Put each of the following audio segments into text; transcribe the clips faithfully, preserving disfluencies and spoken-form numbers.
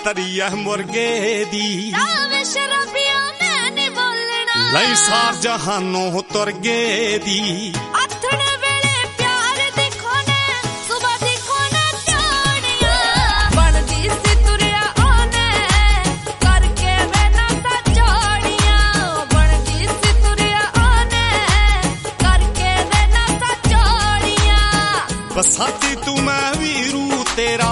तरिया मुर्गे दी शराबिया मैं नहीं बोलना लई सार जहानों तुरगे दी अथड़े वेले प्यार दिखो ने सुबह दिखो ने चाड़िया बनदी सी तुरिया ओने करके वेना सा जोड़िया बनदी सी तुरिया ओने करके वेना सा जोड़िया बसाती तू मैं वीरू तेरा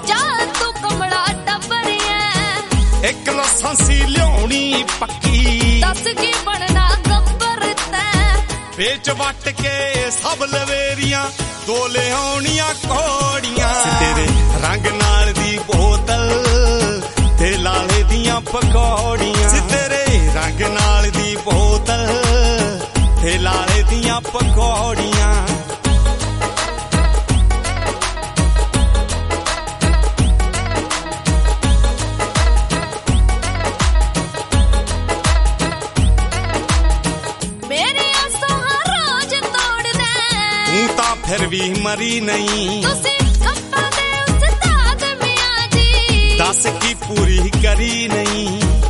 एक लसांसी लियानी पक्की दस की बनना गब्बर बेच वट के सब लवेरियां दो लियानियां कौड़ियां तेरे रंग नाल दी बोतल ते लाले दियां पकौड़ियां तेरे रंग नाल दी बोतल ते लाले दियां पकौड़ियां फिर भी मरी नहीं दस की पूरी करी नहीं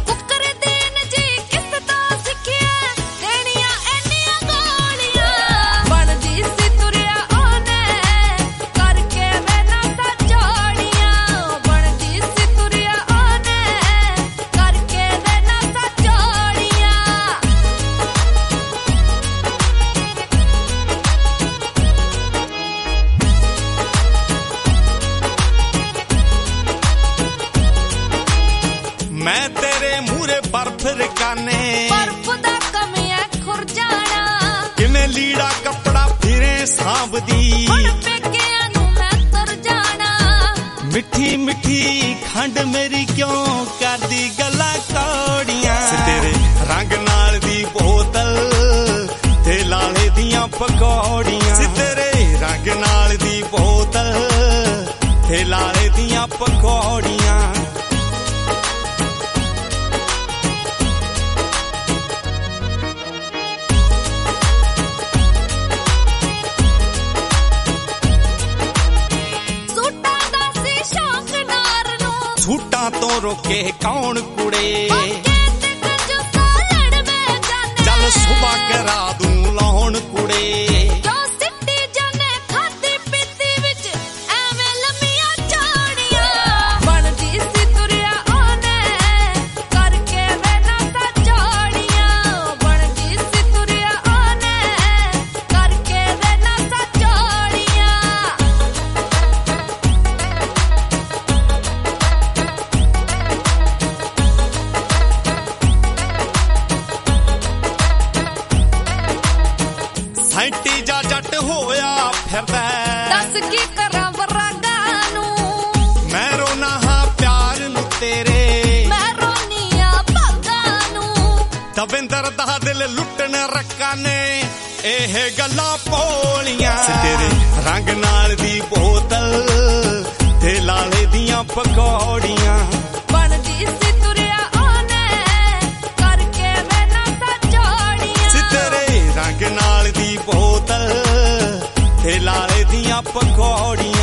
मैं तेरे मूरे बर्फ रकाने बर्फ दा कमिया खुर जाना किमें लीड़ा कपड़ा फिरे सांभदी हुण पेकियां नूं मैं तुर जाना मिठी मिठी खंड मेरी क्यों करदी गल्लां कौड़ियां तेरे रंग नाल दी बोतल ते लाले दियां पकौड़ियां तेरे रंग नाल दी बोतल ते लाले दियां पकौड़ियां झूठा तो रोके कौन कुड़े चल सुबह करा दूं लाउन कुड़े सैंटी जा जट होया फिरदा दस की करा वरागा नू मैं रोना हां प्यार नू तेरे मैं रोनिया भागा नू दविंदर दा दिल लुटन रक्का ने एह गल्लां पोलियां तेरे रंग नाल दी बोतल ते लाले दियां पकौड़ियां बनदी सी तुरिया ओने करके वेना सा जोड़ियां तेरे रंग नाल दी बोतल ते लाले दियां पकौड़ियां